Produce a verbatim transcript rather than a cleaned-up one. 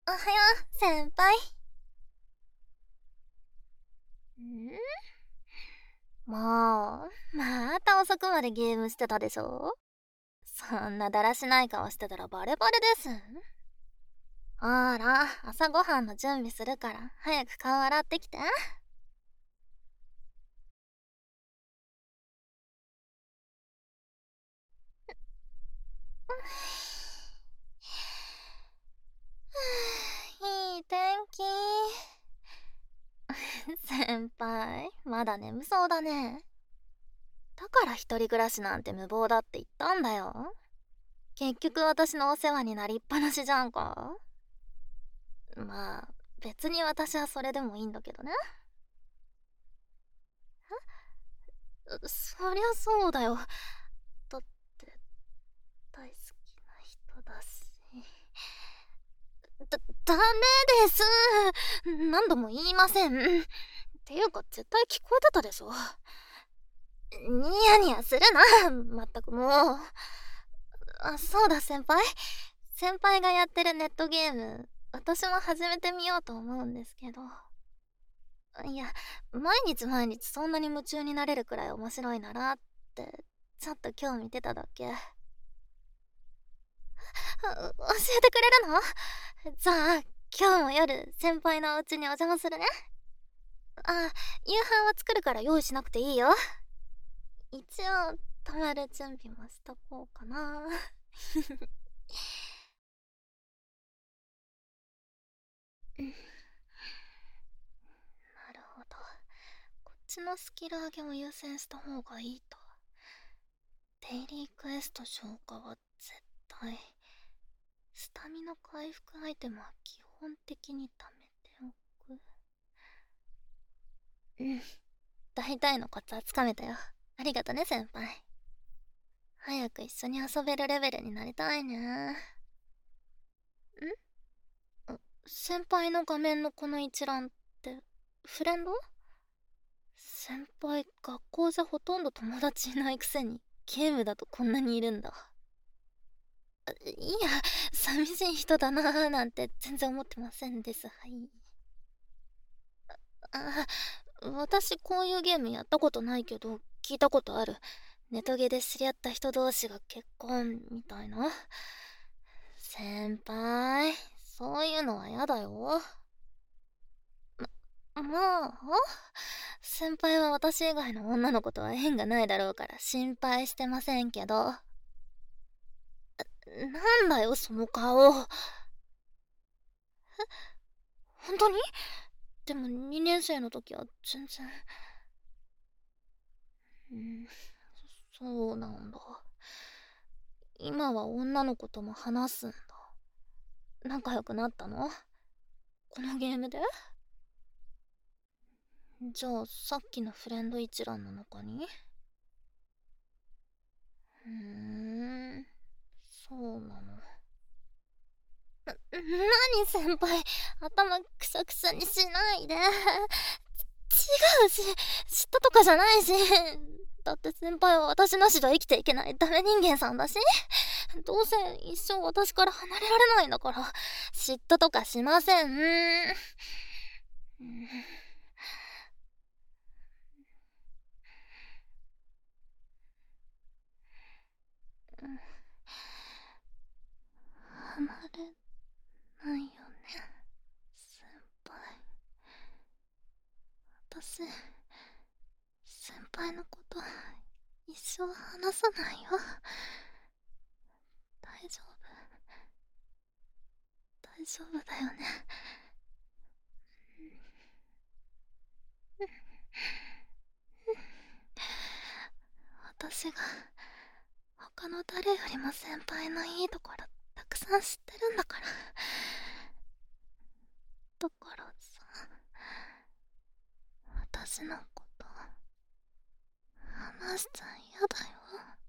おはよう、先輩。んもう、また遅くまでゲームしてたでしょ。そんなだらしない顔してたらバレバレです。ほら、朝ごはんの準備するから、早く顔洗ってきて。いい天気。先輩、まだ眠そうだね。だから一人暮らしなんて無謀だって言ったんだよ。結局私のお世話になりっぱなしじゃんか。まあ、別に私はそれでもいいんだけどね。そりゃそうだよ。だって大好きな人だし。だ、ダメです。何度も言いません。っていうか絶対聞こえてたでしょ。ニヤニヤするな、まったくもう。あ、そうだ先輩。先輩がやってるネットゲーム、私も始めてみようと思うんですけど。いや、毎日毎日そんなに夢中になれるくらい面白いならって、ちょっと興味出ただけ。教えてくれるの？じゃあ、今日も夜、先輩のお家にお邪魔するね。あ、夕飯は作るから用意しなくていいよ。一応、泊まる準備もしとこうかな。なるほど。こっちのスキル上げも優先した方がいいと。デイリークエスト消化は絶対。スタミナ回復アイテムは基本的に貯めておく。うん。大体のコツはつかめたよ。ありがとね、先輩。早く一緒に遊べるレベルになりたいね。ん？先輩の画面のこの一覧って、フレンド？先輩、学校じゃほとんど友達いないくせに、ゲームだとこんなにいるんだ。いや、寂しい人だなぁなんて全然思ってませんです。はい。あ、私こういうゲームやったことないけど、聞いたことある。ネトゲで知り合った人同士が結婚みたいな。先輩、そういうのはやだよ。ま、まあ、先輩は私以外の女の子とは縁がないだろうから心配してませんけど。なんだよ、その顔。え、本当に？でもにねん生の時は全然。うん、そうなんだ。今は女の子とも話すんだ。仲良くなったの？このゲームで？じゃあさっきのフレンド一覧の中に？うーん、そうなの。な、何先輩、頭くしゃくしゃにしないで。違うし、嫉妬とかじゃないし。だって先輩は私なしでは生きていけないダメ人間さんだし。どうせ一生私から離れられないんだから、嫉妬とかしません。うん、離れないよね、先輩。私、先輩のこと一生話さないよ。大丈夫、大丈夫だよね。私が他の誰よりも先輩のいいところたくさん知ってるんだから。だからさ、私のこと話しちゃ嫌だよ。